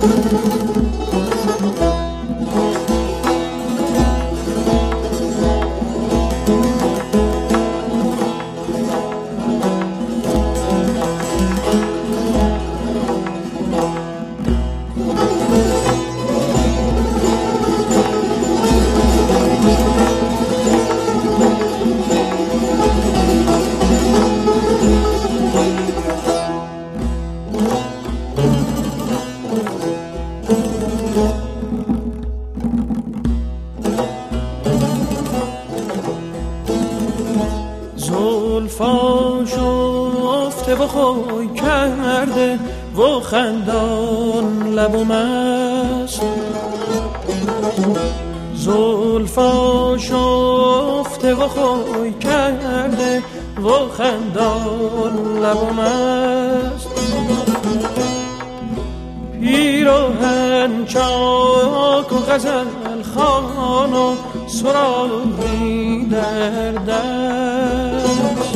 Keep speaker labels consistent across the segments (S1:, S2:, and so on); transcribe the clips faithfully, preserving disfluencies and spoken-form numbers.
S1: زلفاش افته و خوی کرده و خندان لب و مست، زلفاش افته و خوی کرده و خندان لب و مست، پیراهن چاک و غزل خوان و سراغی در دست،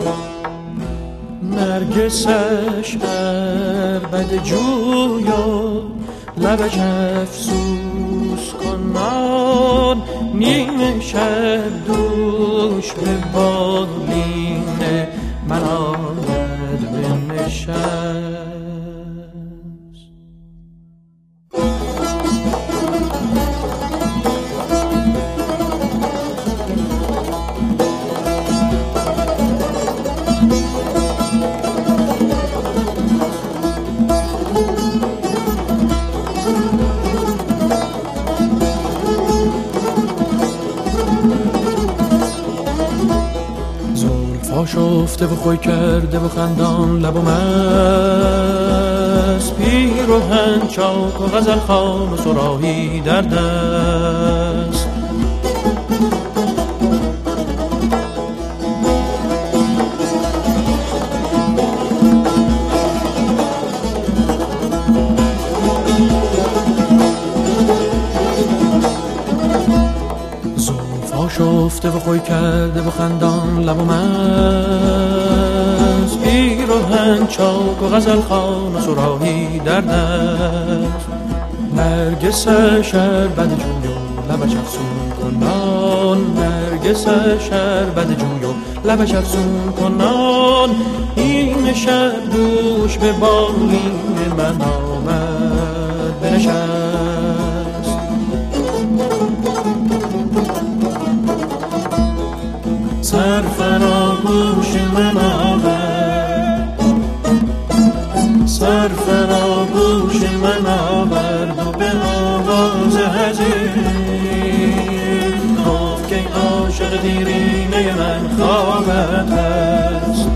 S1: نرگسش عربد جوی و لبش افسوس کنان، نیمه شب دوش به بالین من آمد بنشست. شفته و خوی کرده و خندان لب و مست، پیراهن چاک و غزل خوان و صراحی در دست، شفته و خوی کرده و خندان لب و مست، پیراهن چاک و غزل خوان و صراحی در دست، نرگس شربت جوی و لبش افسون کنان، نرگس شربت جوی و لبش افسون کنان، این شب دوش به بالین من آمد بنشست. سر فراگوش من آورد، سر فراگوش من آورد و به آواز حزین گفت که عاشق دیرینه من خوابت هست.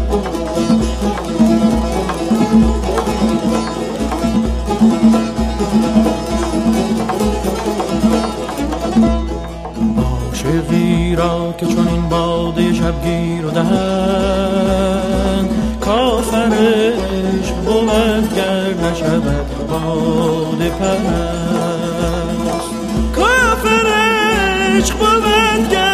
S1: عاشقی را که چون این باده شبگیر و دهن، کافرش بود گر نشود باده پرست، کافرش بود گر